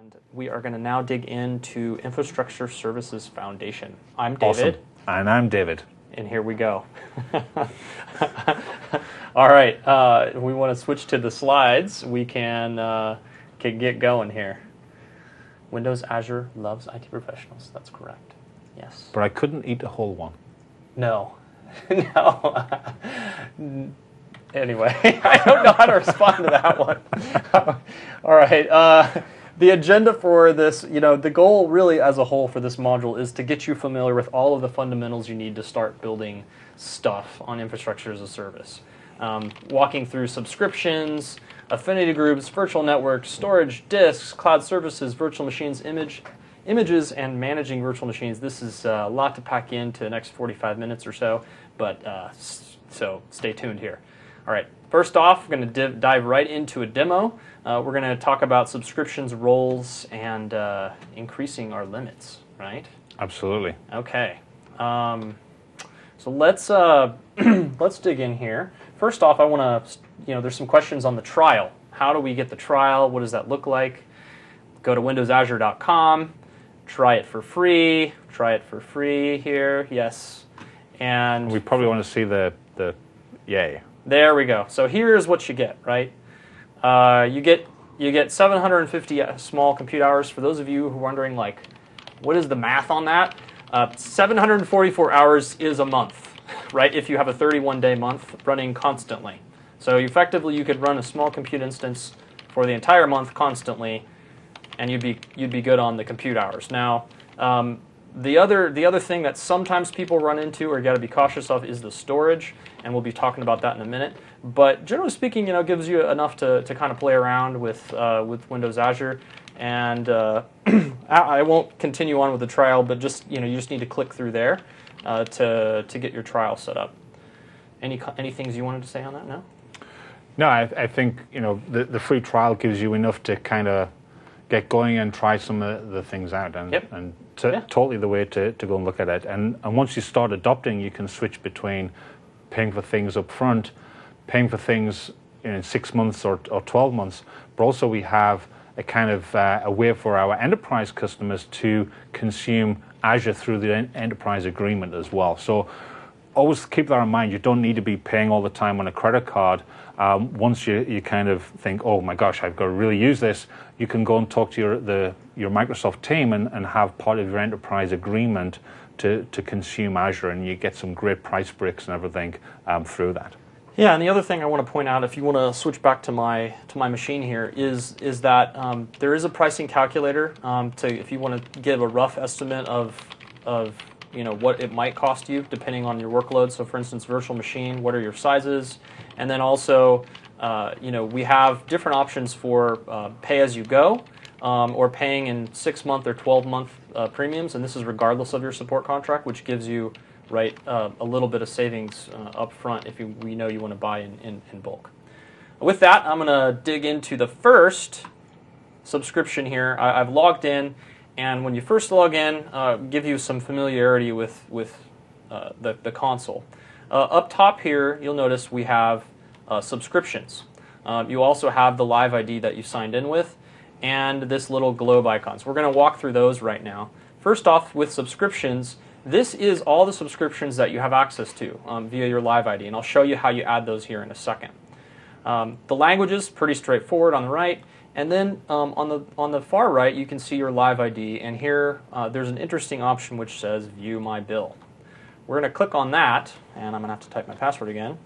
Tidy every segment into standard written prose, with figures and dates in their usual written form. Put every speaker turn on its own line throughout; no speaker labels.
And we are going to now dig into Infrastructure Services Foundation. I'm David.
Awesome. And I'm David.
And here we go. All right. We want to switch to the slides. We can get going here. Windows Azure loves IT professionals. That's correct. Yes.
But I couldn't eat a whole one.
No. No. Anyway, I don't know how to respond to that one. All right. The agenda for this, the goal really as a whole for this module is to get you familiar with all of the fundamentals you need to start building stuff on infrastructure as a service. Walking through subscriptions, affinity groups, virtual networks, storage, disks, cloud services, virtual machines, images, and managing virtual machines. This is a lot to pack into the next 45 minutes or so, but so stay tuned here. All right, first off, we're going to dive right into a demo. We're going to talk about subscriptions, roles, and increasing our limits, right?
Absolutely.
Okay. So let's let's dig in here. First off, I want to, there's some questions on the trial. How do we get the trial? What does that look like? Go to windowsazure.com. Try it for free. Try it for free here. Yes. And
we probably want to see the yay.
There we go. So here's what you get, right? You get 750 small compute hours. For those of you who are wondering, like, what is the math on that? 744 hours is a month, right? If you have a 31-day month running constantly. So effectively, you could run a small compute instance for the entire month constantly, and you'd be good on the compute hours. Now, the other thing that sometimes people run into or you got to be cautious of is the storage, and we'll be talking about that in a minute. But generally speaking, gives you enough to kind of play around with Windows Azure. And I won't continue on with the trial, but just you just need to click through there to get your trial set up. Any things you wanted to say on that? No.
No, I think the free trial gives you enough to kind of get going and try some of the things out, and totally the way to go and look at it. And once you start adopting, you can switch between paying for things up front, paying for things in 6 months or 12 months, but also we have a kind of a way for our enterprise customers to consume Azure through the enterprise agreement as well. So always keep that in mind. You don't need to be paying all the time on a credit card. Once you kind of think, oh my gosh, I've got to really use this, you can go and talk to your Microsoft team and have part of your enterprise agreement to consume Azure, and you get some great price breaks and everything through that.
Yeah, and the other thing I want to point out, if you want to switch back to my machine here, is that there is a pricing calculator if you want to give a rough estimate of what it might cost you depending on your workload. So, for instance, virtual machine, what are your sizes, and then also we have different options for pay as you go or paying in 6-month or 12-month premiums, and this is regardless of your support contract, which gives you a little bit of savings up front if you want to buy in bulk. With that, I'm going to dig into the first subscription here. I've logged in, and when you first log in, give you some familiarity with the console. Up top here, you'll notice we have subscriptions. You also have the live ID that you signed in with, and this little globe icon. So we're going to walk through those right now. First off, with subscriptions, this is all the subscriptions that you have access to via your live ID, and I'll show you how you add those here in a second. The languages, pretty straightforward on the right, and then on the far right, you can see your live ID, and here there's an interesting option which says View My Bill. We're going to click on that, and I'm going to have to type my password again.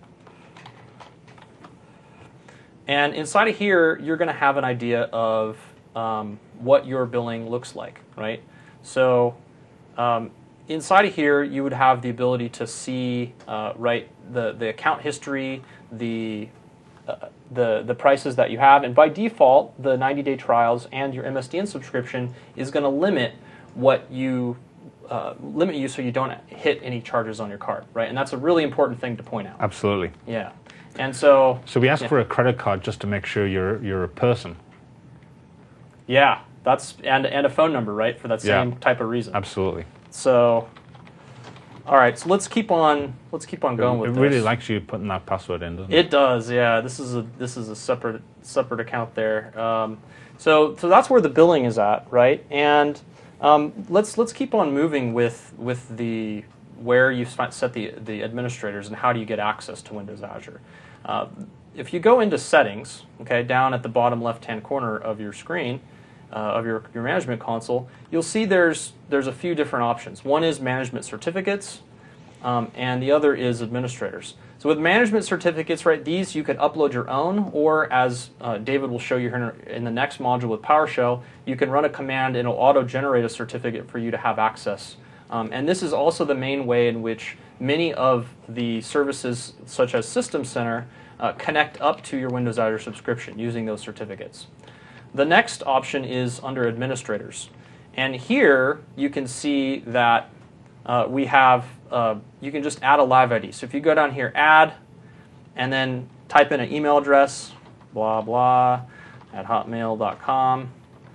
And inside of here, you're going to have an idea of what your billing looks like, right? So inside of here, you would have the ability to see the account history, the prices that you have, and by default, the 90-day trials and your MSDN subscription is going to limit you so you don't hit any charges on your card, right? And that's a really important thing to point out.
Absolutely.
Yeah. And so
we ask for a credit card just to make sure you're a person.
Yeah, that's and a phone number, right, for that same type of reason.
Absolutely.
So, all right, so let's keep on going with this.
It really likes you putting that password in, doesn't it?
It does, yeah. This is a separate account there. So that's where the billing is at, right? And let's keep on moving with the where you set the administrators and how do you get access to Windows Azure. If you go into settings, okay, down at the bottom left-hand corner of your screen, of your management console, you'll see there's a few different options. One is management certificates, and the other is administrators. So with management certificates, right, these you can upload your own, or as David will show you here in the next module with PowerShell, you can run a command and it'll auto-generate a certificate for you to have access. And this is also the main way in which many of the services, such as System Center, connect up to your Windows Azure subscription using those certificates. The next option is under administrators. And here you can see that we have, you can just add a live ID. So if you go down here, add, and then type in an email address, blah, blah, at hotmail.com,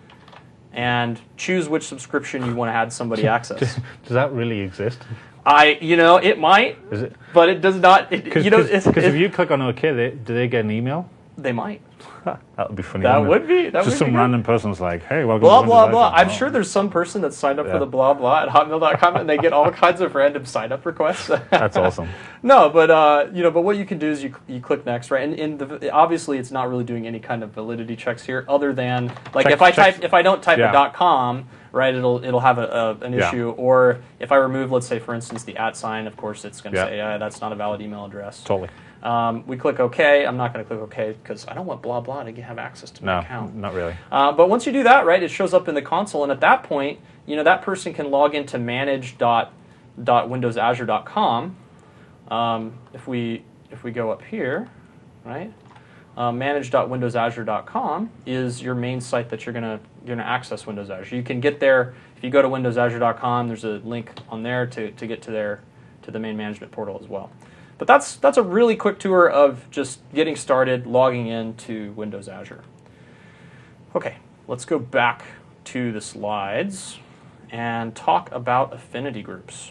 and choose which subscription you want to add somebody access.
Does that really exist?
It might,
Is it?
But it does not. Because
if you click on OK, do they get an email?
They might.
That would be funny.
That would be. That
just
would
some
be
random person's like, hey, welcome
blah,
to
blah,
Windows
blah.
Azure.
I'm sure there's some person that signed up for the blah, blah at hotmail.com and they get all kinds of random sign-up requests.
That's awesome.
No, but but what you can do is you click next, right? And obviously it's not really doing any kind of validity checks here, other than like if I don't type a .com, right, it'll have an issue. Or if I remove, let's say for instance, the @ sign, of course it's going to say that's not a valid email address.
Totally.
We click OK. I'm not going to click OK because I don't want blah blah to have access to my account.
No, not really.
But once you do that, right, it shows up in the console, and at that point, that person can log into manage.windowsazure.com. If we go up here, right, manage.windowsazure.com is your main site that you're gonna access Windows Azure. You can get there if you go to windowsazure.com. There's a link on there to get to the main management portal as well. But that's a really quick tour of just getting started, logging into Windows Azure. Okay, let's go back to the slides and talk about affinity groups.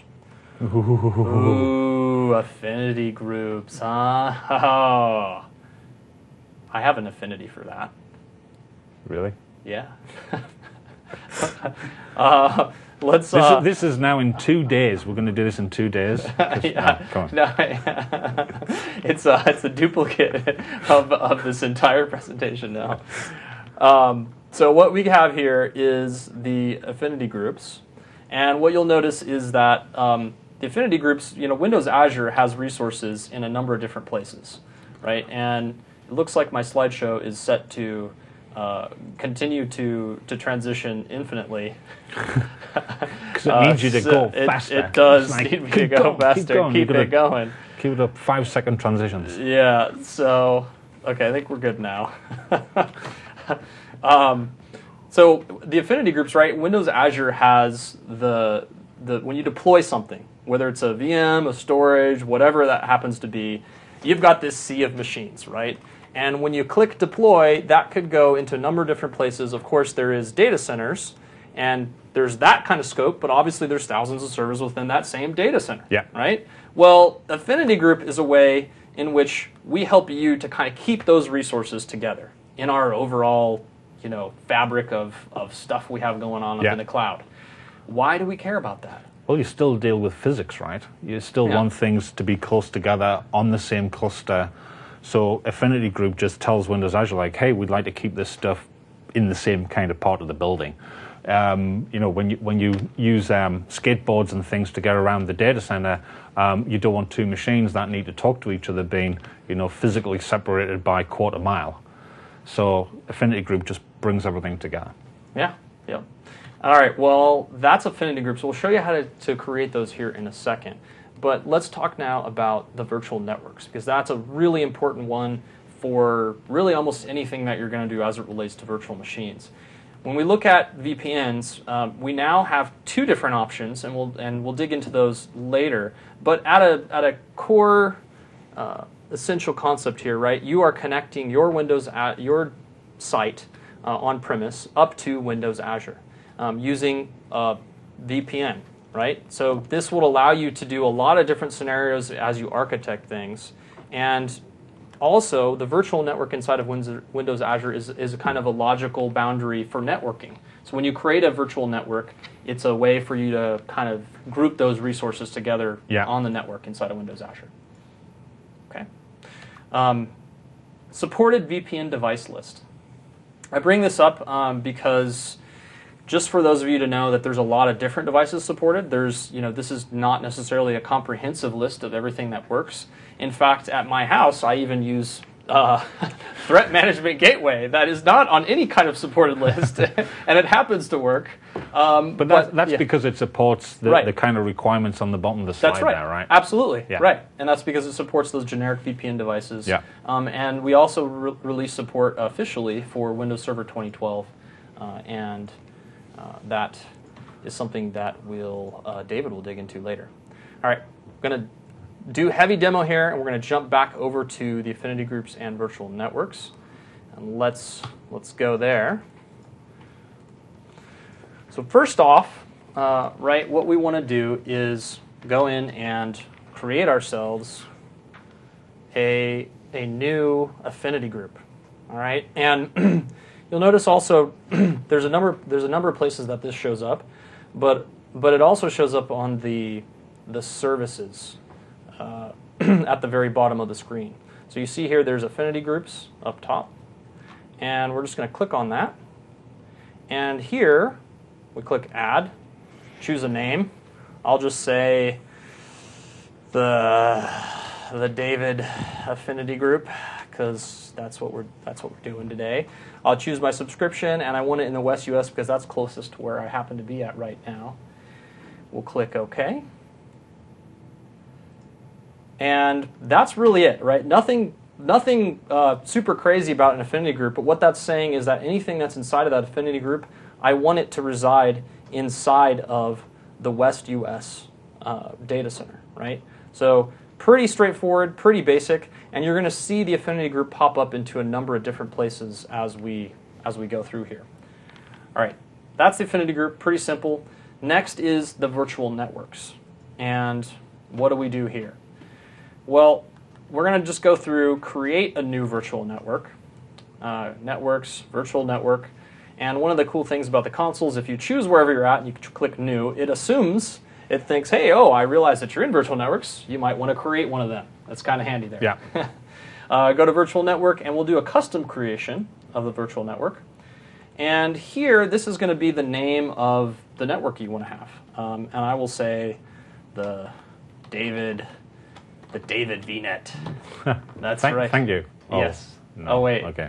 Ooh, affinity groups, huh? Oh. I have an affinity for that.
Really?
Yeah.
This is now in 2 days. We're going to do this in 2 days. Come on.
No, it's a duplicate of this entire presentation now. So what we have here is the affinity groups, and what you'll notice is that the affinity groups, Windows Azure has resources in a number of different places, right? And it looks like my slideshow is set to continue to transition infinitely.
Because it needs you to go faster.
It does need me to go faster. Keep it going.
Keep it up 5-second transitions.
Yeah, so, okay, I think we're good now. So the affinity groups, right? Windows Azure has the when you deploy something, whether it's a VM, a storage, whatever that happens to be, you've got this sea of machines, right? And when you click deploy, that could go into a number of different places. Of course, there is data centers, and there's that kind of scope, but obviously there's thousands of servers within that same data center, right? Well, Affinity Group is a way in which we help you to kind of keep those resources together in our overall, fabric of stuff we have going on up in the cloud. Why do we care about that?
Well, you still deal with physics, right? You still want things to be close together on the same cluster. So Affinity Group just tells Windows Azure, like, hey, we'd like to keep this stuff in the same kind of part of the building. When you use skateboards and things to get around the data center, you don't want two machines that need to talk to each other being, physically separated by 1/4 mile. So Affinity Group just brings everything together.
Yeah. All right, well, that's Affinity Groups. We'll show you how to create those here in a second. But let's talk now about the virtual networks, because that's a really important one for really almost anything that you're going to do as it relates to virtual machines. When we look at VPNs, we now have two different options, and we'll dig into those later. But at a core essential concept here, right? You are connecting your your site on premise up to Windows Azure using VPN. Right? So this will allow you to do a lot of different scenarios as you architect things. And also, the virtual network inside of Windows Azure is a kind of a logical boundary for networking. So when you create a virtual network, it's a way for you to kind of group those resources together on the network inside of Windows Azure. Okay. Supported VPN device list. I bring this up because just for those of you to know that there's a lot of different devices supported. There's, this is not necessarily a comprehensive list of everything that works. In fact, at my house, I even use Threat Management Gateway that is not on any kind of supported list, and it happens to work.
But that's because it supports the kind of requirements on the bottom of the slide there, right?
Absolutely, right. And that's because it supports those generic VPN devices. Yeah. And we also release support officially for Windows Server 2012, and that is something that David will dig into later. All right, I'm going to do heavy demo here, and we're going to jump back over to the affinity groups and virtual networks. And let's go there. So first off, what we want to do is go in and create ourselves a new affinity group. All right, and you'll notice also there's a number of places that this shows up, but it also shows up on the services at the very bottom of the screen. So you see here there's affinity groups up top, and we're just going to click on that. And here we click Add, choose a name. I'll just say the David affinity group, because that's what we're doing today. I'll choose my subscription, and I want it in the West US because that's closest to where I happen to be at right now. We'll click OK. And that's really it, right? Nothing super crazy about an affinity group, but what that's saying is that anything that's inside of that affinity group, I want it to reside inside of the West US data center, right? So pretty straightforward, pretty basic, and you're going to see the affinity group pop up into a number of different places as we go through here. All right, that's the affinity group, pretty simple. Next is the virtual networks. And what do we do here? Well, we're going to just go through, create a new virtual network, networks, virtual network. And one of the cool things about the console is if you choose wherever you're at and you click new, it thinks, hey, I realize that you're in virtual networks. You might want to create one of them. That's kind of handy there. Yeah. Go to virtual network, and we'll do a custom creation of the virtual network. And here, this is going to be the name of the network you want to have. And I will say the David VNet. That's right.
Thank you.
Yes.
No.
Wait.
Okay.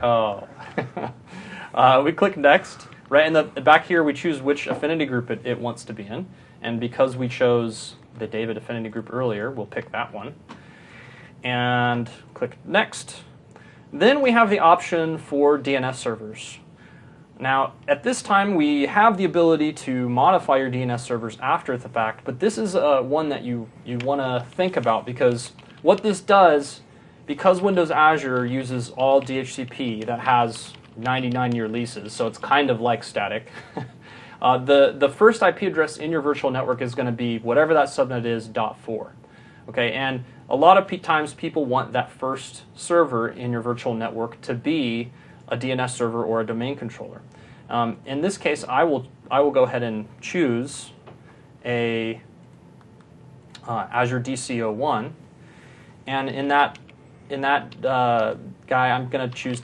We click next. Right in the back here, we choose which affinity group it wants to be in. And because we chose the David affinity group earlier, we'll pick that one. And click next. Then we have the option for DNS servers. Now, at this time, we have the ability to modify your DNS servers after the fact, but this is one that you want to think about, because what this does, because Windows Azure uses all DHCP that has 99-year leases, so it's kind of like static, the first IP address in your virtual network is going to be whatever that subnet is, .4. Okay, and a lot of times people want that first server in your virtual network to be a DNS server or a domain controller. In this case, I will go ahead and choose a Azure DC01, and in that guy, I'm going to choose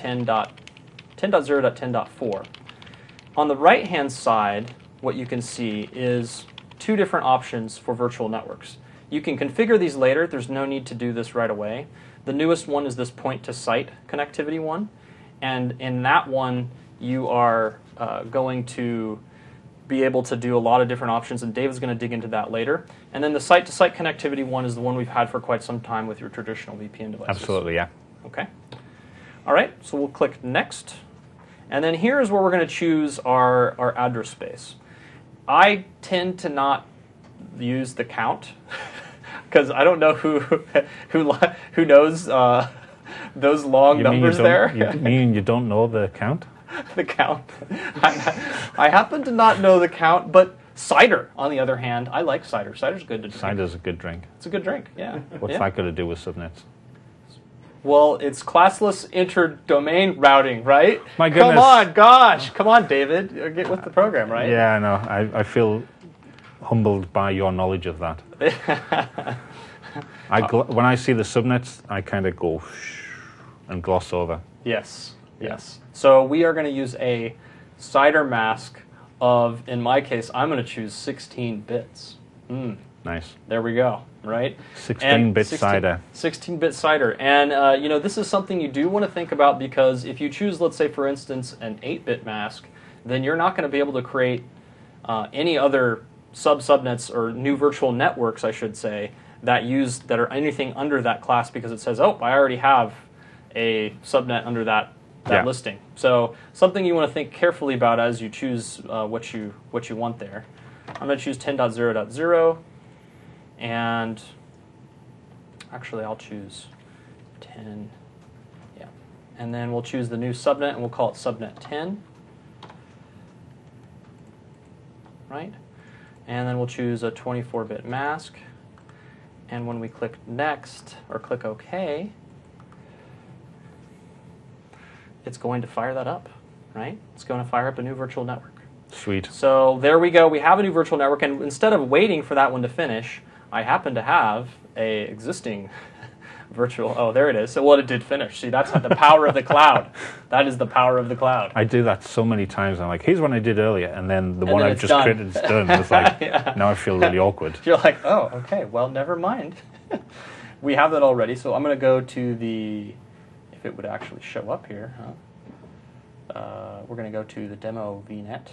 10.0.10.4. On the right-hand side, what you can see is two different options for virtual networks. You can configure these later. There's no need to do this right away. The newest one is this point-to-site connectivity one. And in that one, you are going to be able to do a lot of different options, and David's going to dig into that later. And then the site-to-site connectivity one is the one we've had for quite some time with your traditional VPN devices.
Absolutely, yeah.
Okay. All right, so we'll click Next. And then here's where we're going to choose our address space. I tend to not use the count because I don't know who knows those long numbers there.
You mean you don't know the count?
The count. I happen to not know the count, but cider, on the other hand, I like cider. Cider's good to drink.
Cider's a good drink.
It's a good drink, yeah.
What's that got to do with subnets?
Well, it's classless inter-domain routing, right?
My goodness.
Come on, gosh. Come on, David. Get with the program, right?
Yeah, I know. I feel humbled by your knowledge of that. When I see the subnets, I kind of go and gloss over.
Yes, yes. So we are going to use a CIDR mask of, in my case, I'm going to choose 16 bits.
Nice.
There we go, right?
16-bit CIDR.
16-bit CIDR. And, you know, this is something you do want to think about because if you choose, let's say, for instance, an 8-bit mask, then you're not going to be able to create any other subnets or new virtual networks, I should say, that are anything under that class because it says, oh, I already have a subnet under that listing. So something you want to think carefully about as you choose what you want there. I'm going to choose 10.0.0, and actually I'll choose 10. Yeah, and then we'll choose the new subnet, and we'll call it subnet 10. Right, and then we'll choose a 24-bit mask. And when we click Next or click OK, it's going to fire that up, right? It's going to fire up a new virtual network.
Sweet.
So there we go. We have a new virtual network, and instead of waiting for that one to finish, I happen to have a existing virtual. Oh, there it is. So it did finish. See, that's the power of the cloud. That is the power of the cloud.
I do that so many times. I'm like, here's one I did earlier, and then the one I've just created is done. It's like, now I feel really awkward.
You're like, oh, okay, well, never mind. We have that already, so I'm going to go to the, if it would actually show up here, we're going to go to the demo VNet.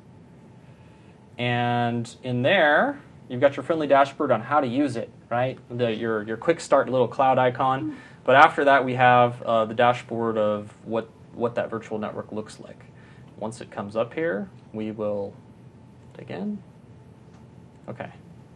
And in there, you've got your friendly dashboard on how to use it, right? Your quick start little cloud icon. But after that, we have the dashboard of what that virtual network looks like. Once it comes up here, we will dig in. Okay.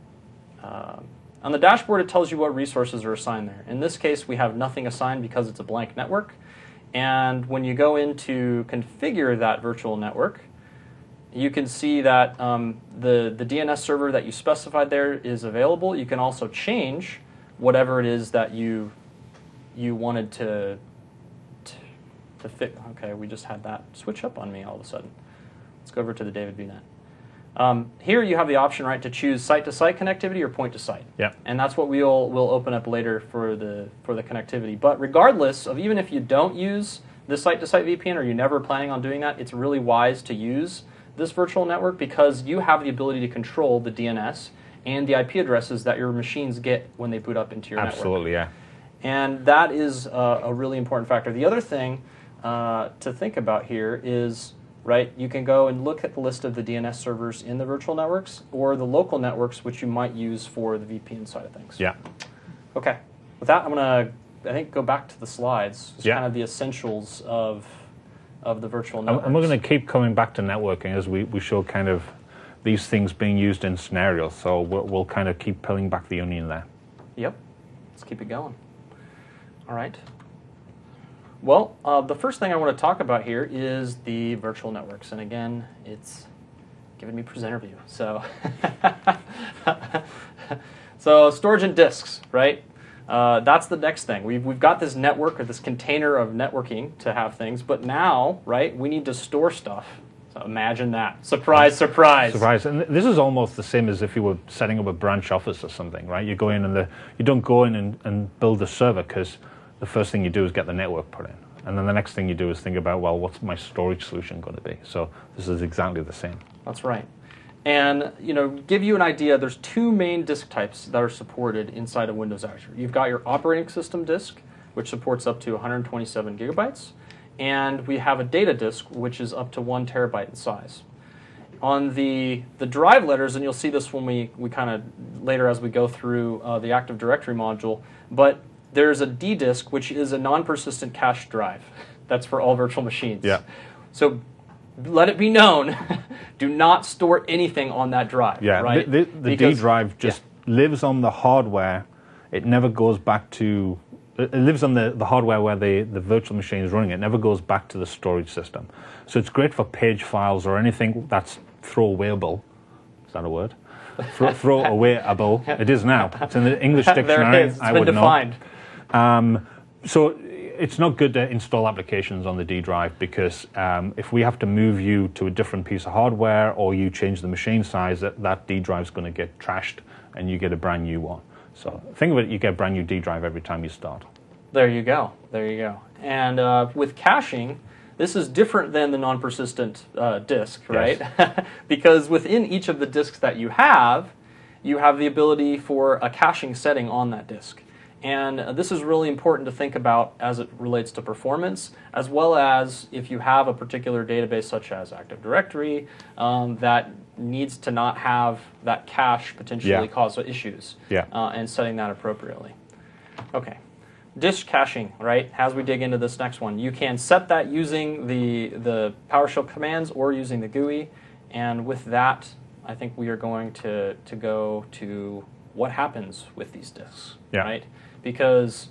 On the dashboard, it tells you what resources are assigned there. In this case, we have nothing assigned because it's a blank network. And when you go in to configure that virtual network, you can see that the DNS server that you specified there is available. You can also change whatever it is that you wanted to fit. Okay, we just had that switch up on me all of a sudden. Let's go over to the David VNet. Here you have the option, right, to choose site-to-site connectivity or point-to-site.
Yeah.
And that's what we'll open up later for the connectivity. But regardless of even if you don't use the site-to-site VPN or you're never planning on doing that, it's really wise to use this virtual network because you have the ability to control the DNS and the IP addresses that your machines get when they boot up into your network.
Absolutely, yeah.
And that is a really important factor. The other thing to think about here is, right, you can go and look at the list of the DNS servers in the virtual networks or the local networks which you might use for the VPN side of things.
Yeah.
Okay. With that, I'm going to, I think, go back to the slides. Just kind of the essentials of the virtual networks.
And we're going to keep coming back to networking as we show kind of these things being used in scenarios. So we'll kind of keep peeling back the onion there.
Yep. Let's keep it going. All right. Well, the first thing I want to talk about here is the virtual networks. And again, it's giving me presenter view. So, so storage and disks, right? That's the next thing. We've got this network or this container of networking to have things, but now, right, we need to store stuff. So imagine that. Surprise, surprise.
Surprise. And this is almost the same as if you were setting up a branch office or something, right? You go in and you don't go in and build the server because the first thing you do is get the network put in. And then the next thing you do is think about, well, what's my storage solution going to be? So this is exactly the same.
That's right. And, you know, give you an idea, there's two main disk types that are supported inside of Windows Azure. You've got your operating system disk, which supports up to 127 gigabytes, and we have a data disk, which is up to 1 terabyte in size. On the drive letters, and you'll see this when we kind of later as we go through the Active Directory module, but there's a D disk, which is a non-persistent cache drive. That's for all virtual machines.
Yeah.
So let it be known, do not store anything on that drive.
Yeah,
right?
the D drive just lives on the hardware. It never goes back to, it lives on the hardware where the virtual machine is running. It never goes back to the storage system. So it's great for page files or anything that's throwawayable. Is that a word? Throwawayable. It is now. It's in the English dictionary.
There it is. It's been defined.
So it's not good to install applications on the D drive because if we have to move you to a different piece of hardware or you change the machine size, that D drive is going to get trashed and you get a brand new one. So think of it, you get a brand new D drive every time you start.
There you go. There you go. And with caching, this is different than the non-persistent disk, right? Yes. Because within each of the disks that you have the ability for a caching setting on that disk. And this is really important to think about as it relates to performance, as well as if you have a particular database such as Active Directory that needs to not have that cache potentially cause issues, and setting that appropriately. Okay, disk caching, right? As we dig into this next one, you can set that using the PowerShell commands or using the GUI, and with that, I think we are going to go to what happens with these disks, right? Because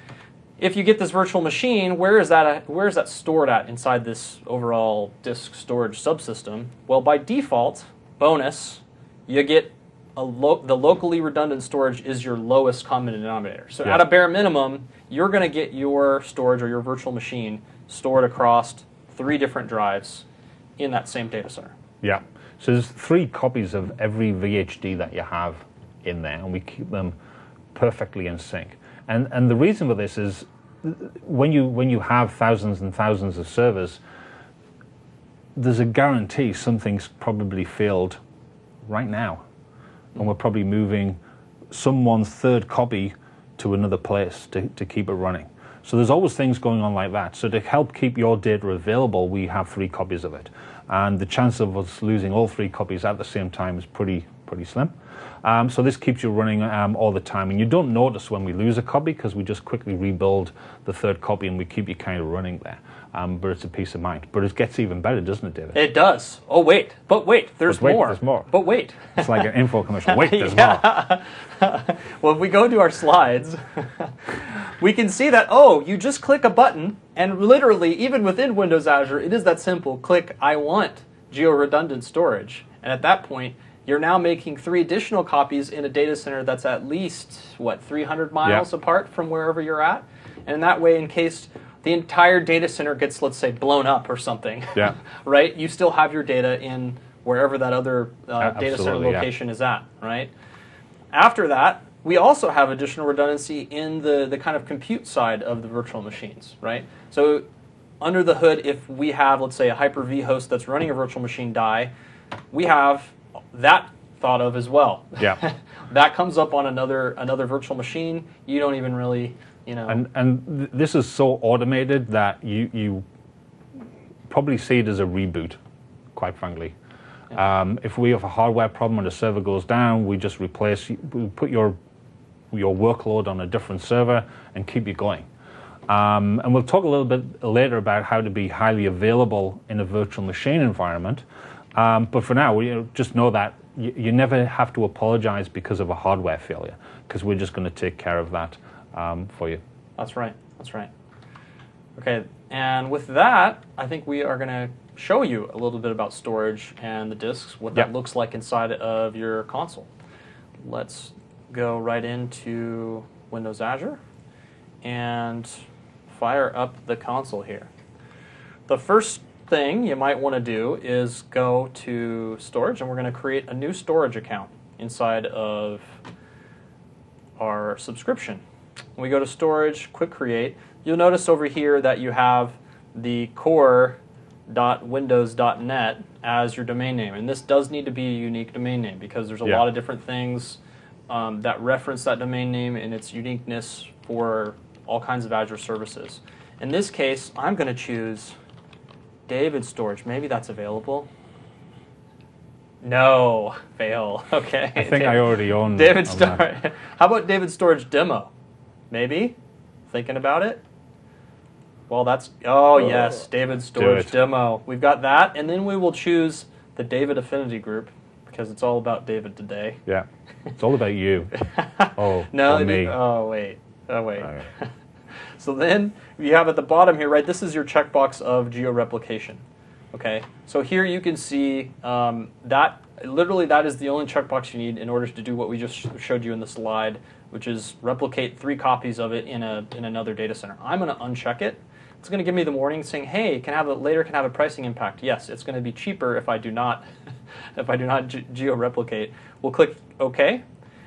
if you get this virtual machine, where is that stored at inside this overall disk storage subsystem? Well, by default, bonus, you get the locally redundant storage is your lowest common denominator. So at a bare minimum, you're going to get your storage or your virtual machine stored across 3 different drives in that same data center.
Yeah. So there's 3 copies of every VHD that you have in there, and we keep them perfectly in sync. And the reason for this is when you have thousands and thousands of servers, there's a guarantee something's probably failed right now. And we're probably moving someone's 3rd copy to another place to keep it running. So there's always things going on like that. So to help keep your data available, we have 3 copies of it. And the chance of us losing all 3 copies at the same time is pretty slim. So this keeps you running all the time. And you don't notice when we lose a copy because we just quickly rebuild the 3rd copy and we keep you kind of running there. But it's a peace of mind. But it gets even better, doesn't it, David?
It does. Oh, wait. But wait, there's more.
There's more.
But wait.
It's like an info commercial. Wait, there's more.
Well, if we go to our slides, we can see that, you just click a button, and literally, even within Windows Azure, it is that simple. Click, I want geo-redundant storage. And at that point, you're now making 3 additional copies in a data center that's at least, 300 miles apart from wherever you're at? And in that way, in case the entire data center gets, let's say, blown up or something, right? You still have your data in wherever that other data center location is at, right? After that, we also have additional redundancy in the kind of compute side of the virtual machines, right? So under the hood, if we have, let's say, a Hyper-V host that's running a virtual machine die, we have that thought of as well.
Yeah.
That comes up on another virtual machine. You don't even really,
And this is so automated that you probably see it as a reboot, quite frankly. Yeah. If we have a hardware problem and the server goes down, we just we put your workload on a different server and keep you going. And we'll talk a little bit later about how to be highly available in a virtual machine environment. But for now, just know that you never have to apologize because of a hardware failure, because we're just going to take care of that for you.
That's right. That's right. Okay, and with that, I think we are going to show you a little bit about storage and the disks, what that looks like inside of your console. Let's go right into Windows Azure and fire up the console here. The first thing you might want to do is go to storage, and we're going to create a new storage account inside of our subscription. When we go to storage, quick create, you'll notice over here that you have the core.windows.net as your domain name, and this does need to be a unique domain name because there's a lot of different things that reference that domain name and its uniqueness for all kinds of Azure services. In this case, I'm going to choose David Storage. Maybe that's available. No, fail. Okay.
I think I already own
David Storage. How about David Storage Demo? Maybe? Thinking about it? Well, that's, yes, David Storage Demo. We've got that, and then we will choose the David Affinity Group because it's all about David today.
Yeah, it's all about you.
No,
me.
Wait. Okay. So then you have at the bottom here, right, this is your checkbox of geo-replication. Okay, so here you can see that literally that is the only checkbox you need in order to do what we just showed you in the slide which is replicate 3 copies of it in another data center. I'm going to uncheck it. It's going to give me the warning saying, "Hey, can have a pricing impact." Yes, it's going to be cheaper if I do not geo-replicate. We'll click OK,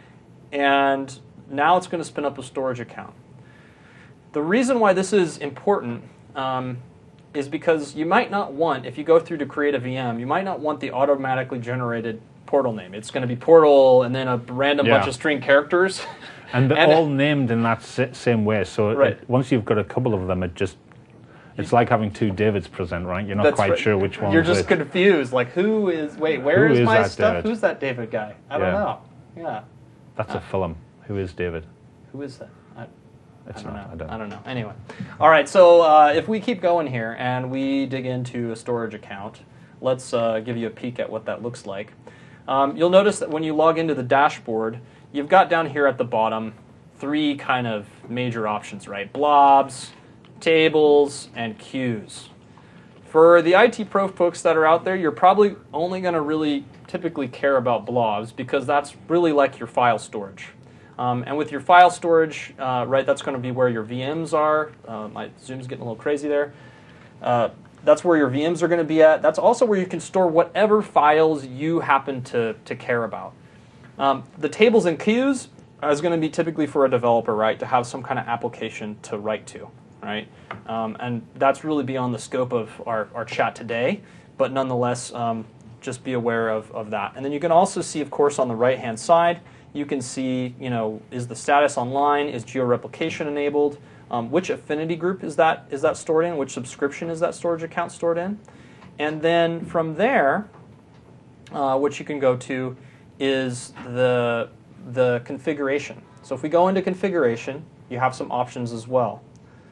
and now it's going to spin up a storage account. The reason why this is important is because you might not want, if you go through to create a VM, you might not want the automatically generated portal name. It's going to be portal and then a random bunch of string characters.
And they're all named in that same way. So once you've got a couple of them, it's like having 2 Davids present, right? You're not quite sure which one.
You're just confused. Like, where is my stuff? David? Who's that David guy? I don't know. Yeah.
That's a film. Who is David?
Who is that?
I
don't know. Anyway. All right, so if we keep going here and we dig into a storage account, let's give you a peek at what that looks like. You'll notice that when you log into the dashboard, you've got down here at the bottom 3 kind of major options, right? Blobs, tables, and queues. For the IT Pro folks that are out there, you're probably only going to really typically care about blobs because that's really like your file storage. And with your file storage, that's going to be where your VMs are. My Zoom's getting a little crazy there. That's where your VMs are going to be at. That's also where you can store whatever files you happen to care about. The tables and queues is going to be typically for a developer, right, to have some kind of application to write to, right? And that's really beyond the scope of our chat today, but nonetheless, just be aware of that. And then you can also see, of course, on the right-hand side, you can see, is the status online, is geo-replication enabled, which affinity group is that stored in, which subscription is that storage account stored in. And then from there, what you can go to is the configuration. So if we go into configuration, you have some options as well.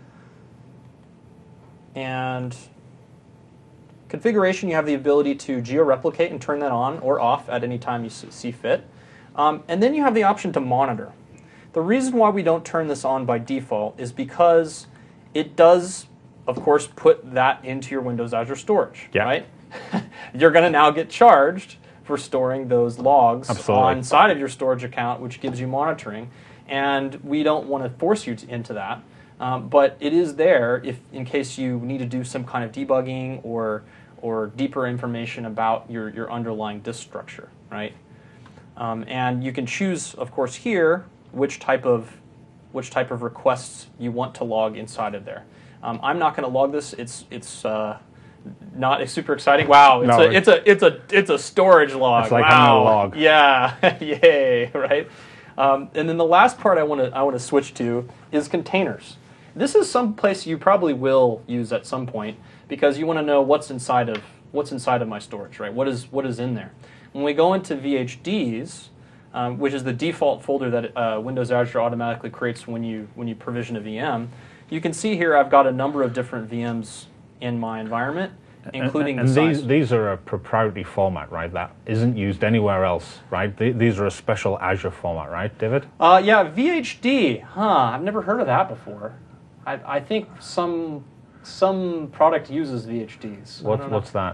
And configuration, you have the ability to geo-replicate and turn that on or off at any time you see fit. And then you have the option to monitor. The reason why we don't turn this on by default is because it does, of course, put that into your Windows Azure storage, right? You're going to now get charged for storing those logs on side of your storage account, which gives you monitoring. And we don't want to force you into that. But it is there in case you need to do some kind of debugging or deeper information about your underlying disk structure, right? And you can choose, of course, here which type of requests you want to log inside of there. I'm not going to log this. It's not super exciting. Wow, it's a storage log.
It's like having a log.
Yeah, yay, right? And then the last part I want to switch to is containers. This is some place you probably will use at some point because you want to know what's inside of my storage, right? What is in there? When we go into VHDs, which is the default folder that Windows Azure automatically creates when you provision a VM, you can see here I've got a number of different VMs in my environment, including the size.
These are a proprietary format, right? That isn't used anywhere else, right? These are a special Azure format, right, David?
Yeah, VHD. I've never heard of that before. I think some product uses VHDs.
What's that?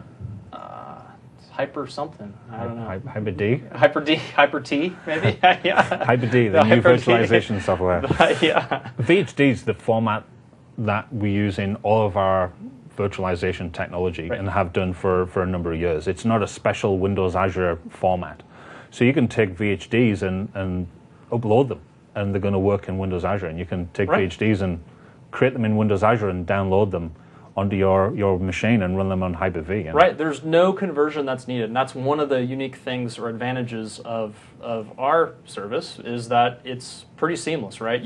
Hyper something. I don't know.
Hyper-D?
Hyper-T, maybe? Yeah.
Hyper-D, the new virtualization software.
Yeah.
VHD is the format that we use in all of our virtualization technology and have done for a number of years. It's not a special Windows Azure format. So you can take VHDs and upload them, and they're going to work in Windows Azure. And you can take VHDs and create them in Windows Azure and download them onto your machine and run them on Hyper-V.
Right, there's no conversion that's needed, and that's one of the unique things or advantages of our service is that it's pretty seamless, right?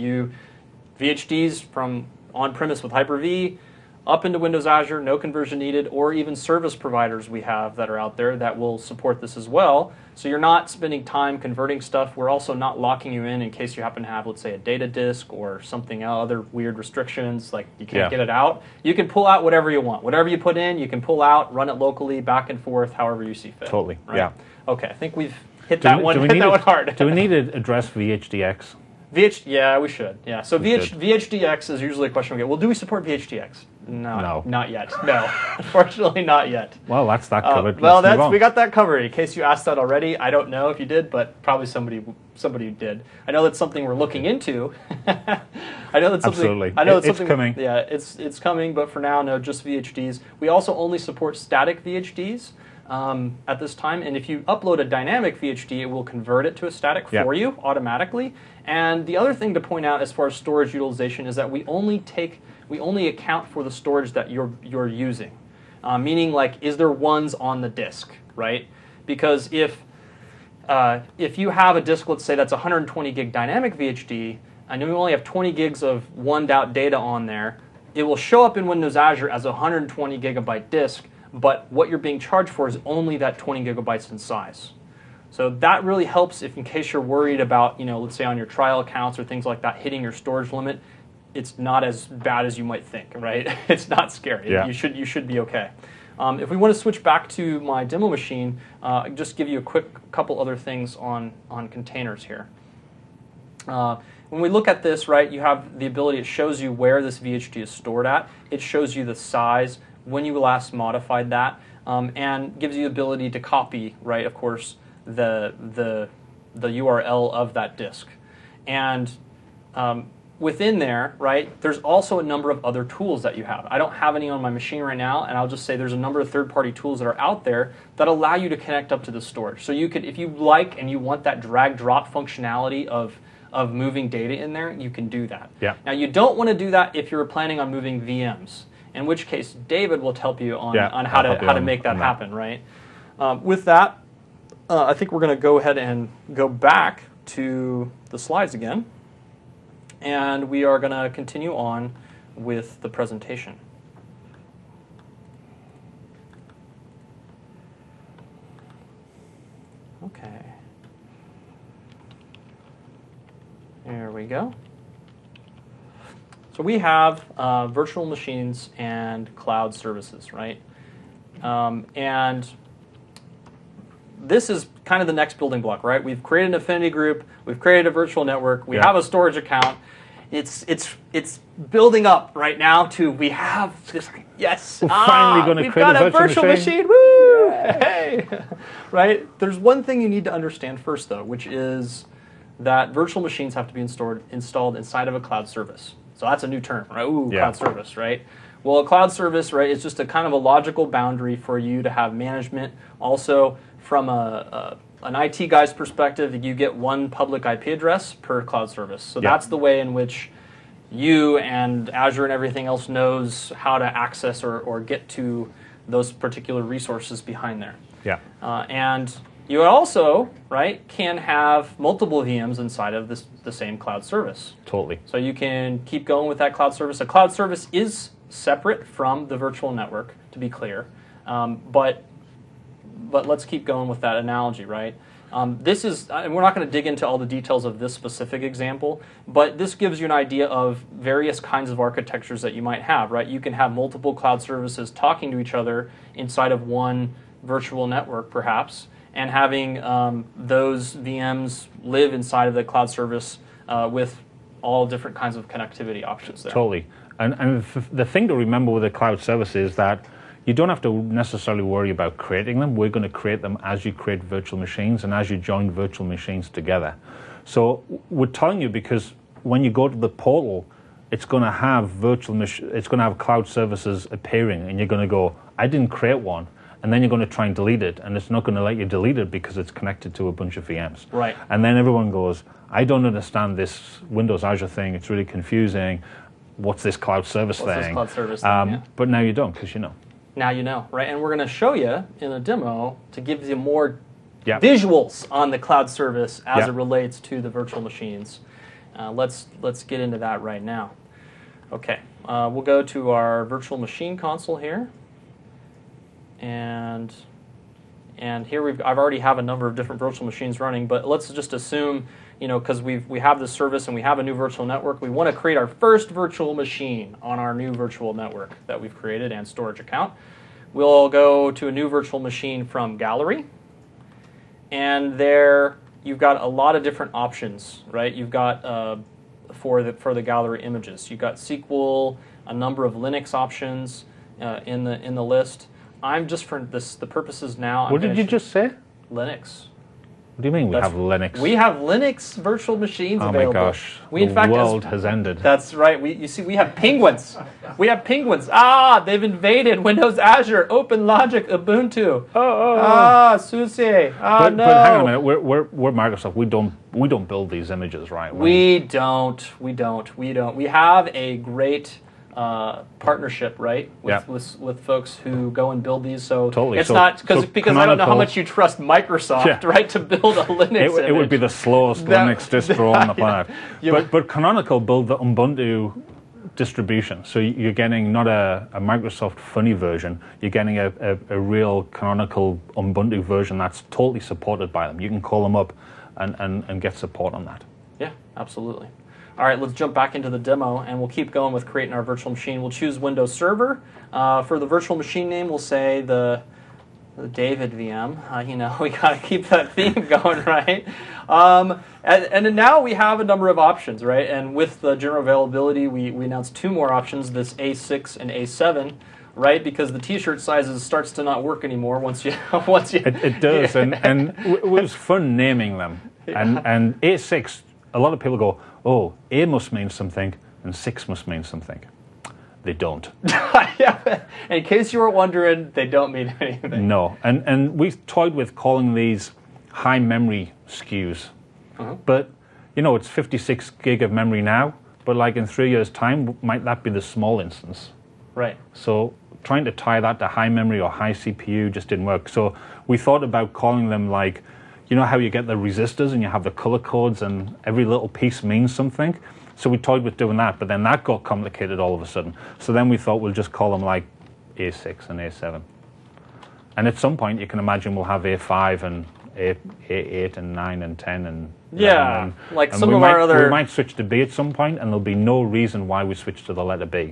VHDs from on-premise with Hyper-V up into Windows Azure, no conversion needed, or even service providers we have that are out there that will support this as well. So you're not spending time converting stuff. We're also not locking you in case you happen to have, let's say, a data disk or something, other weird restrictions, like you can't get it out. You can pull out whatever you want. Whatever you put in, you can pull out, run it locally, back and forth, however you see fit.
Totally,
right? Okay, I think we've hit that one hard.
Do we need to address VHDX?
Yeah, we should. Yeah. So VHDX is usually a question we get. Well, do we support VHDX? No, not yet. No, unfortunately, not yet.
Well, that's that covered.
Well, we got that covered. In case you asked that already, I don't know if you did, but probably somebody did. I know that's something we're looking into. I know that's something.
Absolutely.
I know
it's coming.
Yeah, it's coming, but for now, no, just VHDs. We also only support static VHDs. At this time, and if you upload a dynamic VHD, it will convert it to a static for you automatically. And the other thing to point out as far as storage utilization is that we only account for the storage that you're using, meaning like, is there ones on the disk, right? Because if you have a disk, let's say that's 120 gig dynamic VHD, and you only have 20 gigs of one-out data on there, it will show up in Windows Azure as a 120 gigabyte disk. But what you're being charged for is only that 20 gigabytes in size. So that really helps if in case you're worried about, let's say on your trial accounts or things like that, hitting your storage limit. It's not as bad as you might think, right? It's not scary. Yeah. You should be okay. If we want to switch back to my demo machine, just give you a quick couple other things on containers here. When we look at this, right, you have the ability, it shows you where this VHD is stored at. It shows you the size, when you last modified that, and gives you the ability to copy, right, of course, the URL of that disk. And within there, right, there's also a number of other tools that you have. I don't have any on my machine right now, and I'll just say there's a number of third-party tools that are out there that allow you to connect up to the storage. So you could, if you like and you want that drag-drop functionality of moving data in there, you can do that.
Yeah.
Now, you don't want to do that if you're planning on moving VMs. In which case, David will help you on how to make that happen, right? With that, I think we're going to go ahead and go back to the slides again, and we are going to continue on with the presentation. Okay. There we go. So we have virtual machines and cloud services, right? And this is kind of the next building block, right? We've created an affinity group, we've created a virtual network, we have a storage account. It's building up right now to we have this. Yes,
we're finally going to create
a virtual machine. Woo! Hey, right? There's one thing you need to understand first, though, which is that virtual machines have to be installed inside of a cloud service. So that's a new term, right? Ooh, cloud service, right? Well, a cloud service, right, is just a kind of a logical boundary for you to have management. Also, from an IT guy's perspective, you get one public IP address per cloud service. So that's the way in which you and Azure and everything else knows how to access or get to those particular resources behind there.
Yeah.
And you also, right, can have multiple VMs inside of the same cloud service.
Totally.
So you can keep going with that cloud service. A cloud service is separate from the virtual network, to be clear. But let's keep going with that analogy, right? This is, and we're not going to dig into all the details of this specific example, but this gives you an idea of various kinds of architectures that you might have, right? You can have multiple cloud services talking to each other inside of one virtual network, perhaps, and having those VMs live inside of the cloud service with all different kinds of connectivity options there.
Totally. And the thing to remember with the cloud service is that you don't have to necessarily worry about creating them. We're going to create them as you create virtual machines and as you join virtual machines together. So we're telling you because when you go to the portal, it's going to have it's going to have cloud services appearing, and you're going to go, I didn't create one. And then you're going to try and delete it, and it's not going to let you delete it because it's connected to a bunch of VMs.
Right.
And then everyone goes, I don't understand this Windows Azure thing. It's really confusing. What's this cloud service thing?
What's this cloud service thing?
But now you don't, because you know.
Now you know, right? And we're going to show you in a demo to give you more visuals on the cloud service as it relates to the virtual machines. Let's get into that right now. Okay, we'll go to our virtual machine console here. And here I've already have a number of different virtual machines running, but let's just assume, because we have this service and we have a new virtual network, we want to create our first virtual machine on our new virtual network that we've created and storage account. We'll go to a new virtual machine from Gallery, and there you've got a lot of different options, right? You've got for the gallery images, you've got SQL, a number of Linux options in the list. I'm just for the purposes now.
What did you just say?
Linux.
What do you mean we have Linux?
We have Linux virtual machines available.
Oh my gosh!
In
fact, the world has ended.
That's right. You see, we have penguins. We have penguins. Ah, they've invaded Windows, Azure, OpenLogic, Ubuntu. SUSE. No.
But hang on a minute. We're Microsoft. We don't build these images, right?
We don't. We have a great partnership, right, with folks who go and build these. So
totally.
It's not because I don't know how much you trust Microsoft, right, to build a Linux.
It would be the slowest Linux distro on the planet. But Canonical build the Ubuntu distribution, so you're getting not a Microsoft funny version. You're getting a real Canonical Ubuntu version that's totally supported by them. You can call them up and get support on that.
Yeah, absolutely. All right, let's jump back into the demo, and we'll keep going with creating our virtual machine. We'll choose Windows Server. For the virtual machine name, we'll say the David VM. We got to keep that theme going, right? And then now we have a number of options, right? And with the general availability, we announced 2 more options, this A6 and A7, right? Because the T-shirt sizes starts to not work anymore once you
It does, and it was fun naming them. And A6, a lot of people go, oh, A must mean something, and 6 must mean something. They don't.
Yeah. In case you were wondering, they don't mean anything.
No, and we toyed with calling these high memory SKUs. But, it's 56 gig of memory now, but like in 3 years' time, might that be the small instance?
Right.
So trying to tie that to high memory or high CPU just didn't work. So we thought about calling them like, how you get the resistors and you have the color codes and every little piece means something? So we toyed with doing that, but then that got complicated all of a sudden. So then we thought we'll just call them like A6 and A7. And at some point you can imagine we'll have A5 and A8 and 9 and 10 and 11.
Like some of our other...
We might switch to B at some point, and there'll be no reason why we switch to the letter B.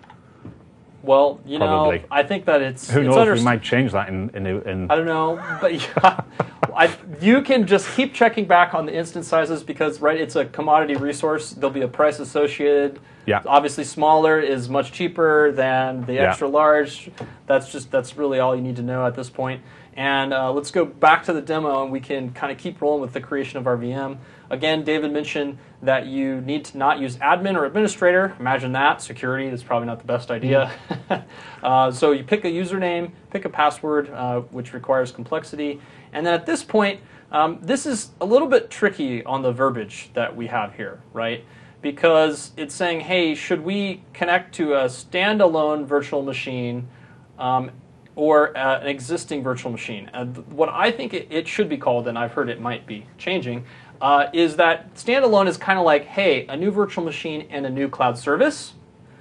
Well, probably. I think that it's...
Who knows, we might change that in
I don't know, but you can just keep checking back on the instance sizes because, right, it's a commodity resource. There'll be a price associated.
Yeah.
Obviously, smaller is much cheaper than the extra large. That's really all you need to know at this point. And let's go back to the demo, and we can kind of keep rolling with the creation of our VM. Again, David mentioned that you need to not use admin or administrator. Imagine that. Security is probably not the best idea. So you pick a username, pick a password, which requires complexity. And then at this point, this is a little bit tricky on the verbiage that we have here, right? Because it's saying, hey, should we connect to a standalone virtual machine or an existing virtual machine? What I think it should be called, and I've heard it might be changing, is that standalone is kind of like, hey, a new virtual machine and a new cloud service.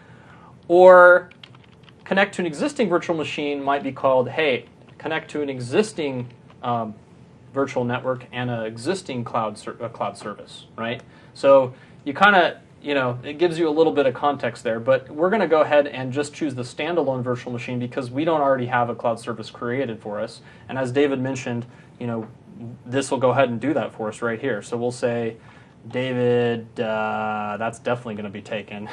Or connect to an existing virtual machine might be called, hey, connect to an existing virtual network and an existing cloud service, right? So you kind of, it gives you a little bit of context there, but we're going to go ahead and just choose the standalone virtual machine because we don't already have a cloud service created for us. And as David mentioned, this will go ahead and do that for us right here. So we'll say, David, that's definitely going to be taken.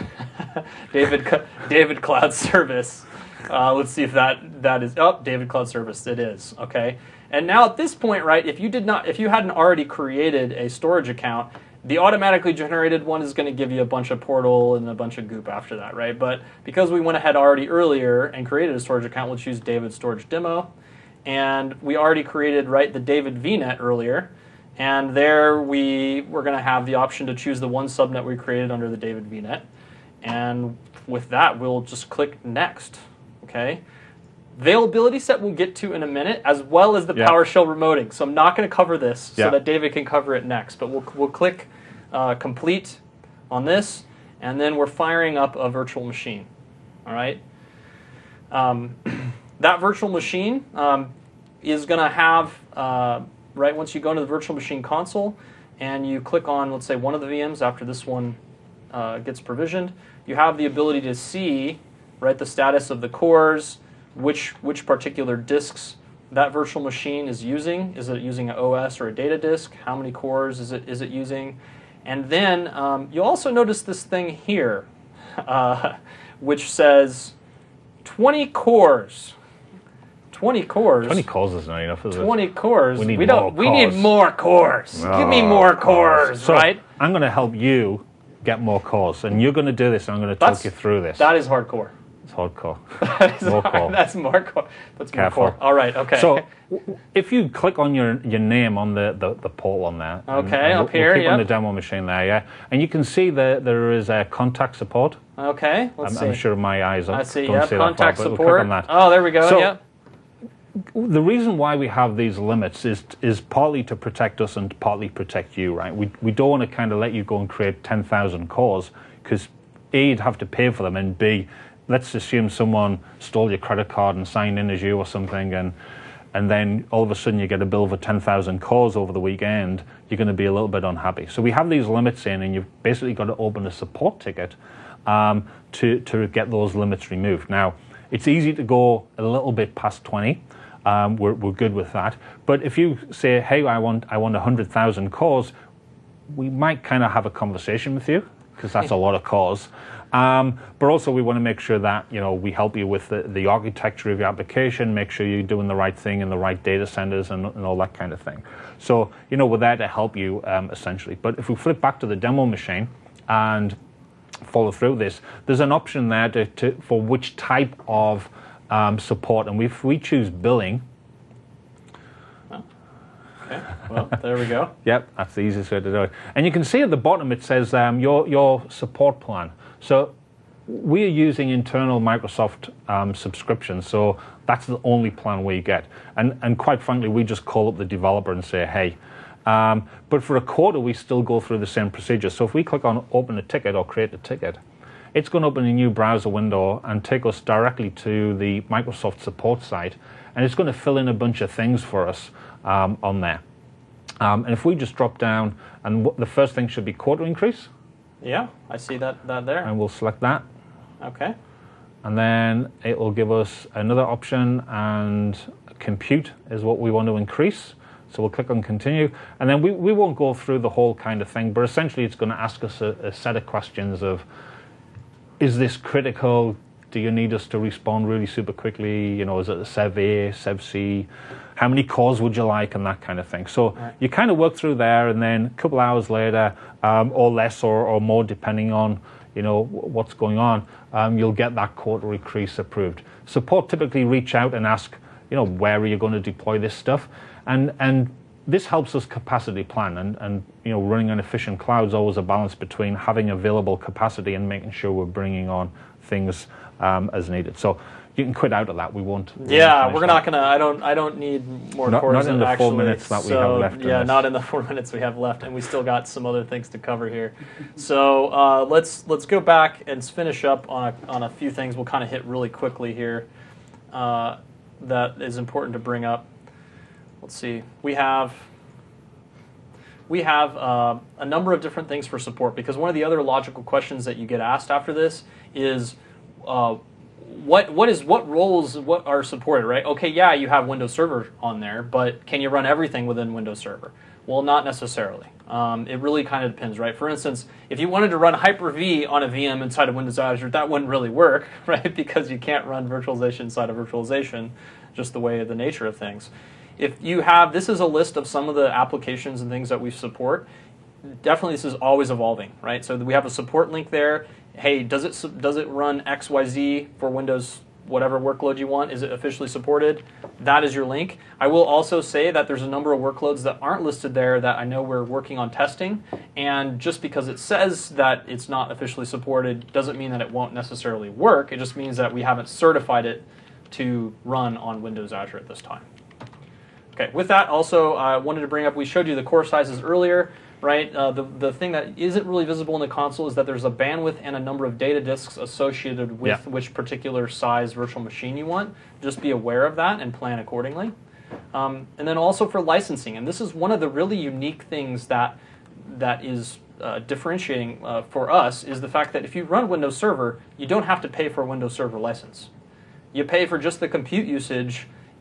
David Cloud Service. Let's see if that is, David Cloud Service, it is, okay. And now at this point, right, if you hadn't already created a storage account, the automatically generated one is going to give you a bunch of Portal and a bunch of goop after that, right? But because we went ahead already earlier and created a storage account, we'll choose David Storage Demo. And we already created, right, the David VNet earlier. And there we're going to have the option to choose the one subnet we created under the David VNet. And with that, we'll just click Next, okay? Availability set we'll get to in a minute, as well as the PowerShell remoting. So I'm not going to cover this so that David can cover it next. But we'll click Complete on this, and then we're firing up a virtual machine, all right? That virtual machine is going to have, right, once you go into the virtual machine console and you click on, let's say, one of the VMs after this one gets provisioned, you have the ability to see, right, the status of the cores, which particular disks that virtual machine is using. Is it using an OS or a data disk? How many cores is it using? And then you'll also notice this thing here, which says 20 cores. 20 cores.
20 cores is not enough, is it?
20 cores.
We need more cores.
We need more cores. Give me more cores,
so
right?
I'm going to help you get more cores, and you're going to do this, and I'm going to talk you through this.
That is hardcore.
It's hardcore.
More core. That's more core. That's
Careful.
more core. All right, okay.
So if you click on your name on the portal on there.
Okay,
and
up here,
we'll click on the demo machine there, yeah. And you can see that there is a contact support.
Okay, let's see.
I'm sure my eyes
I see,
don't see
contact
that far, but
support.
we'll click on that.
Oh, there we go,
so,
yeah.
The reason why we have these limits is partly to protect us and partly protect you, right? We don't want to kind of let you go and create 10,000 cores because A, you'd have to pay for them, and B, let's assume someone stole your credit card and signed in as you or something, and then all of a sudden you get a bill for 10,000 cores over the weekend, you're going to be a little bit unhappy. So we have these limits in, and you've basically got to open a support ticket to get those limits removed. Now, it's easy to go a little bit past 20. We're good with that. But if you say, hey, I want 100,000 cores, we might kind of have a conversation with you because that's a lot of cores. But also we want to make sure that we help you with the architecture of your application, make sure you're doing the right thing in the right data centers and all that kind of thing. So we're there to help you essentially. But if we flip back to the demo machine and follow through this, there's an option there for which type of support, and if we choose billing.
Okay, well, there we go.
Yep, that's the easiest way to do it. And you can see at the bottom it says your support plan. So we're using internal Microsoft subscriptions, so that's the only plan we get. And quite frankly, we just call up the developer and say, hey. But for a quarter, we still go through the same procedure. So if we click on open a ticket or create a ticket, it's going to open a new browser window and take us directly to the Microsoft support site, and it's going to fill in a bunch of things for us on there. And if we just drop down, and the first thing should be quarter increase.
Yeah, I see that there.
And we'll select that.
Okay.
And then it will give us another option, and compute is what we want to increase. So we'll click on continue, and then we won't go through the whole kind of thing, but essentially it's going to ask us a set of questions of, is this critical? Do you need us to respond really super quickly? Is it a Sev A, Sev C? How many cores would you like, and that kind of thing. So you kind of work through there, and then a couple hours later, or less or more, depending on what's going on, you'll get that quarter increase approved. Support typically reach out and ask, where are you going to deploy this stuff, and this helps us capacity plan, and running an efficient cloud is always a balance between having available capacity and making sure we're bringing on things as needed. So you can quit out of that. We won't.
Yeah, we're not gonna. I don't need more cores.
Not in the 4 minutes that we have left.
Yeah, not in the 4 minutes we have left, and we still got some other things to cover here. So let's go back and finish up on a few things. We'll kind of hit really quickly here that is important to bring up. Let's see. We have a number of different things for support, because one of the other logical questions that you get asked after this is what roles are supported, right? Okay, yeah, you have Windows Server on there, but can you run everything within Windows Server? Well, not necessarily. It really kind of depends, right? For instance, if you wanted to run Hyper-V on a VM inside of Windows Azure, that wouldn't really work, right? Because you can't run virtualization inside of virtualization, just the way of the nature of things. If you have, this is a list of some of the applications and things that we support. Definitely, this is always evolving, right? So we have a support link there. Hey, does it run XYZ for Windows, whatever workload you want? Is it officially supported? That is your link. I will also say that there's a number of workloads that aren't listed there that I know we're working on testing. And just because it says that it's not officially supported doesn't mean that it won't necessarily work. It just means that we haven't certified it to run on Windows Azure at this time. Okay, with that, also, I wanted to bring up, we showed you the core sizes earlier, right? The thing that isn't really visible in the console is that there's a bandwidth and a number of data disks associated with which particular size virtual machine you want. Just be aware of that and plan accordingly. And then also for licensing, and this is one of the really unique things that is differentiating for us, is the fact that if you run Windows Server, you don't have to pay for a Windows Server license. You pay for just the compute usage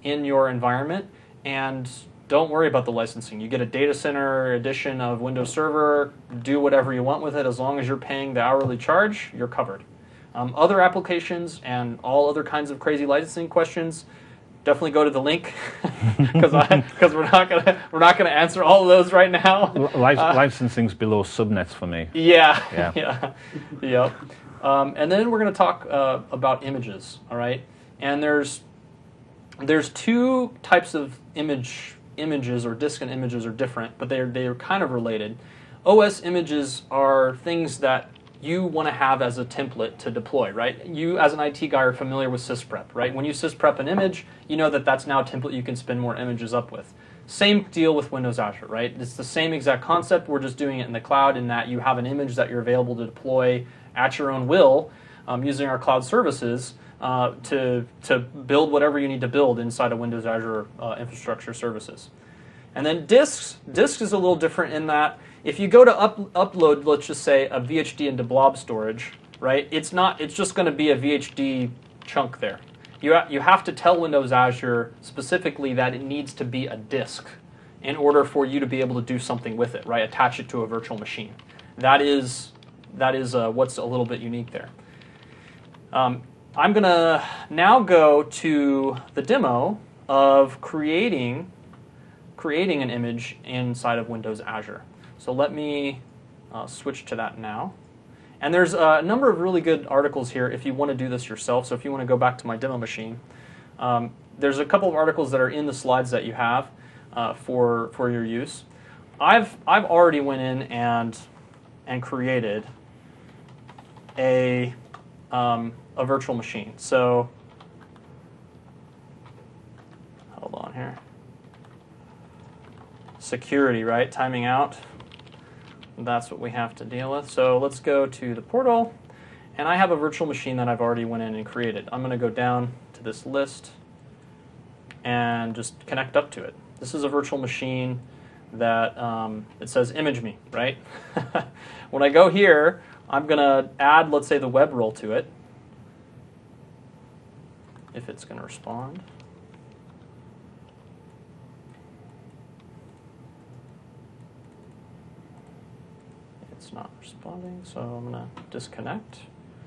in your environment, and don't worry about the licensing. You get a data center edition of Windows Server, do whatever you want with it. As long as you're paying the hourly charge, you're covered. Other applications and all other kinds of crazy licensing questions, definitely go to the link because we're not gonna answer all of those right now.
Licensing's below subnets for me.
Yeah. Yep. And then we're going to talk about images. All right, and there's two types of images, or disk and images are different, but they're kind of related. OS images are things that you want to have as a template to deploy, right? You, as an IT guy, are familiar with sysprep, right? When you sysprep an image, you know that that's now a template you can spin more images up with. Same deal with Windows Azure, right? It's the same exact concept. We're just doing it in the cloud in that you have an image that you're available to deploy at your own will using our cloud services to build whatever you need to build inside of Windows Azure infrastructure services. And then disks is a little different in that if you go to upload, let's just say, a VHD into blob storage, right? It's just going to be a VHD chunk there. You have to tell Windows Azure specifically that it needs to be a disk in order for you to be able to do something with it, right? Attach it to a virtual machine. That is what's a little bit unique there. I'm going to now go to the demo of creating an image inside of Windows Azure. So let me switch to that now. And there's a number of really good articles here if you want to do this yourself. So if you want to go back to my demo machine, there's a couple of articles that are in the slides that you have for your use. I've already went in and created a virtual machine. So hold on here. Security, right? Timing out. That's what we have to deal with. So let's go to the portal, and I have a virtual machine that I've already went in and created. I'm going to go down to this list and just connect up to it. This is a virtual machine that it says image me, right? When I go here, I'm going to add, let's say, the web role to it, if it's going to respond. It's not responding, so I'm going to disconnect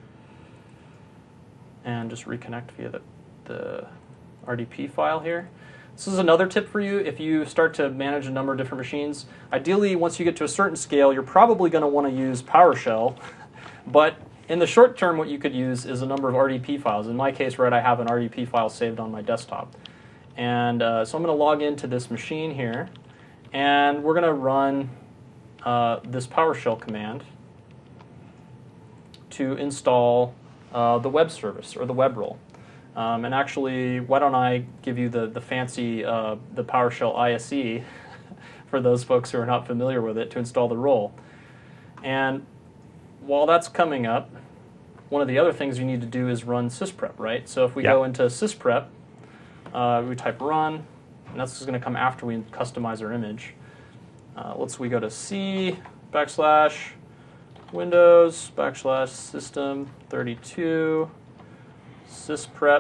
and just reconnect via the RDP file here. This is another tip for you if you start to manage a number of different machines. Ideally, once you get to a certain scale, you're probably going to want to use PowerShell, but in the short term, what you could use is a number of RDP files. In my case, right, I have an RDP file saved on my desktop. And so I'm going to log into this machine here, and we're going to run this PowerShell command to install the web service or the web role. And actually, why don't I give you the fancy the PowerShell ISE for those folks who are not familiar with it to install the role. And while that's coming up, one of the other things you need to do is run sysprep, right? So if we go into sysprep, we type run, and that's going to come after we customize our image. We go to C /Windows /System 32 sysprep,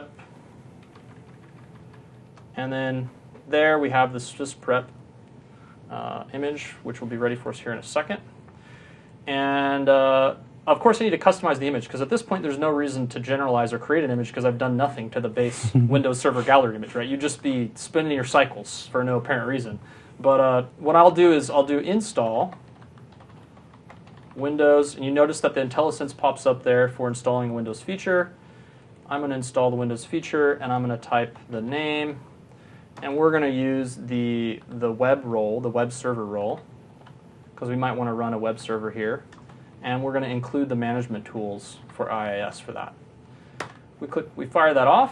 and then there we have the sysprep image, which will be ready for us here in a second. And of course, I need to customize the image because at this point there's no reason to generalize or create an image because I've done nothing to the base Windows Server gallery image, right? You'd just be spinning your cycles for no apparent reason. But what I'll do is I'll do install Windows, and you notice that the IntelliSense pops up there for installing a Windows feature. I'm going to install the Windows feature, and I'm going to type the name, and we're going to use the web role, the web server role, because we might want to run a web server here, and we're going to include the management tools for IIS for that. We fire that off.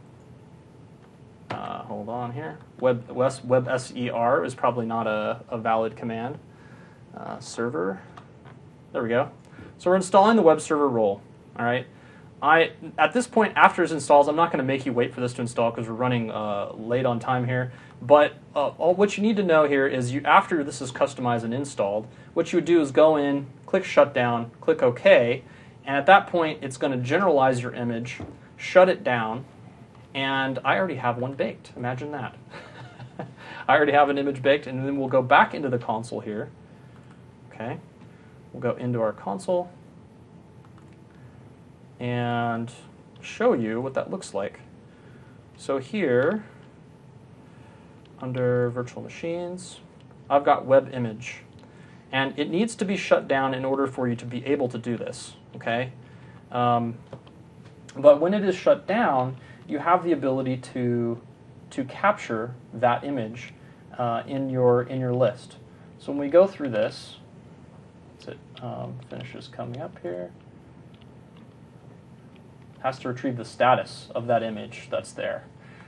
Hold on here. WebSER is probably not a valid command. Server. There we go. So we're installing the web server role. All right. At this point, after it installs, I'm not going to make you wait for this to install because we're running late on time here. But what you need to know here is after this is customized and installed, what you would do is go in, click Shutdown, click OK, and at that point, it's going to generalize your image, shut it down, and I already have one baked. Imagine that. I already have an image baked, and then we'll go back into the console here. Okay, we'll go into our console and show you what that looks like. So here, under virtual machines, I've got web image. And it needs to be shut down in order for you to be able to do this, okay? But when it is shut down, you have the ability to capture that image in your list. So when we go through this, it finishes coming up here. Has to retrieve the status of that image that's there.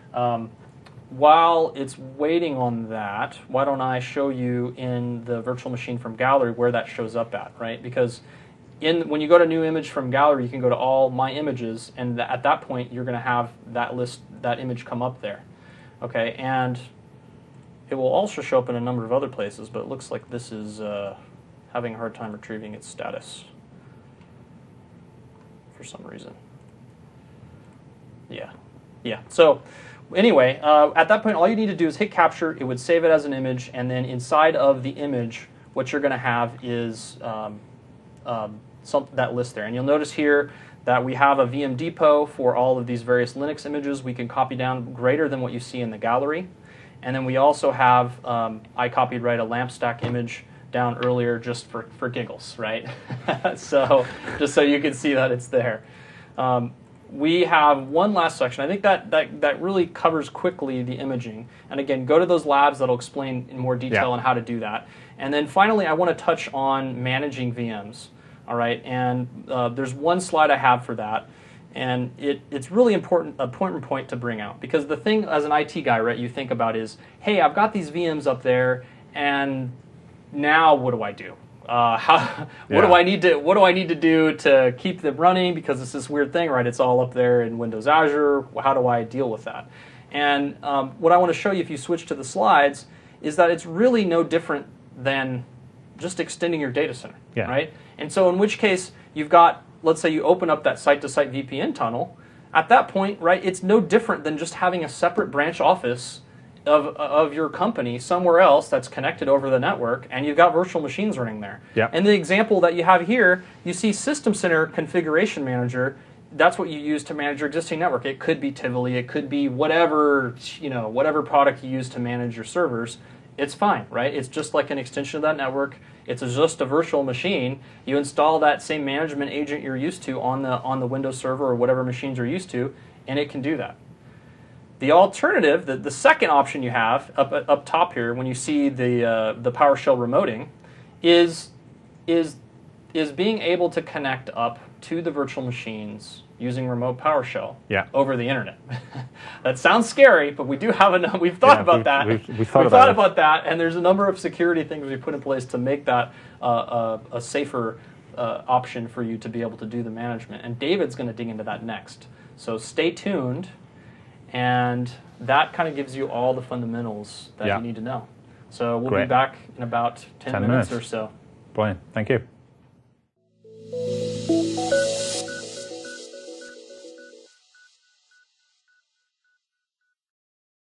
While it's waiting on that, why don't I show you in the virtual machine from Gallery where that shows up at, right? Because when you go to new image from Gallery, you can go to all my images, and at that point you're going to have that list, that image come up there. Okay, and it will also show up in a number of other places, but it looks like this is having a hard time retrieving its status for some reason. Yeah. So anyway, at that point, all you need to do is hit capture. It would save it as an image, and then inside of the image, what you're going to have is that list there. And you'll notice here that we have a VM depot for all of these various Linux images. We can copy down greater than what you see in the gallery. And then we also have, I copied a LAMP stack image down earlier just for giggles, right? So just so you can see that it's there. We have one last section. I think that really covers quickly the imaging. And again, go to those labs that'll explain in more detail on how to do that. And then finally, I want to touch on managing VMs. All right, and there's one slide I have for that, and it's really important, a point to bring out, because the thing as an IT guy, right, you think about is, hey, I've got these VMs up there, and now what do I do? What do I need to do to keep them running? Because it's this weird thing, right? It's all up there in Windows Azure. How do I deal with that? And what I want to show you, if you switch to the slides, is that it's really no different than just extending your data center, right? And so in which case, you've got, let's say you open up that site-to-site VPN tunnel. At that point, right, it's no different than just having a separate branch office of your company somewhere else that's connected over the network, and you've got virtual machines running there. And the example that you have here, you see System Center Configuration Manager. That's what you use to manage your existing network. It could be Tivoli, it could be whatever product you use to manage your servers. It's fine, right? It's just like an extension of that network. It's just a virtual machine. You install that same management agent you're used to on the Windows Server or whatever machines you're used to, and it can do that. The alternative, the second option you have up top here, when you see the PowerShell remoting, is being able to connect up to the virtual machines using remote PowerShell over the internet. That sounds scary, but we do have we've thought about that.
We've thought about
that, and there's a number of security things we put in place to make that a safer option for you to be able to do the management. And David's going to dig into that next. So stay tuned, and that kind of gives you all the fundamentals that you need to know. So we'll be back in about 10 minutes or so.
Brilliant. Thank you.